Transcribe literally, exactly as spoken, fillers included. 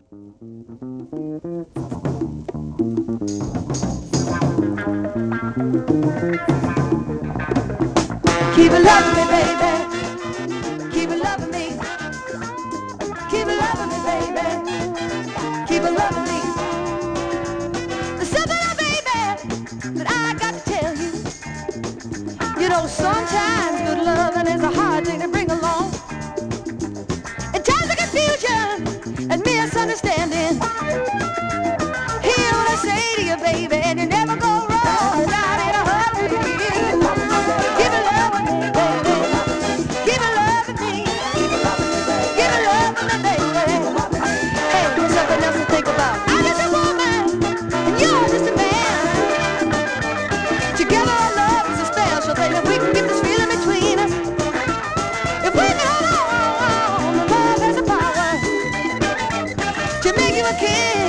Keep it loving me, baby. Keep it loving me. Keep it loving me, baby. Keep it loving me. There's something, baby, that I got to tell you. You know, sometimes good loving is a hard thing to bring along. In times of confusion and misunderstanding, hear what I say to you, baby, and you never go wrong without in a hurry. Keep it loving me, baby. Keep it loving me. Keep it loving me, baby. Hey, there's something else to think about. I'm just a woman, and you're just a man. Together our love is a special thing, and we can get this feeling between us. If we can hold on, love has the power to make you a king.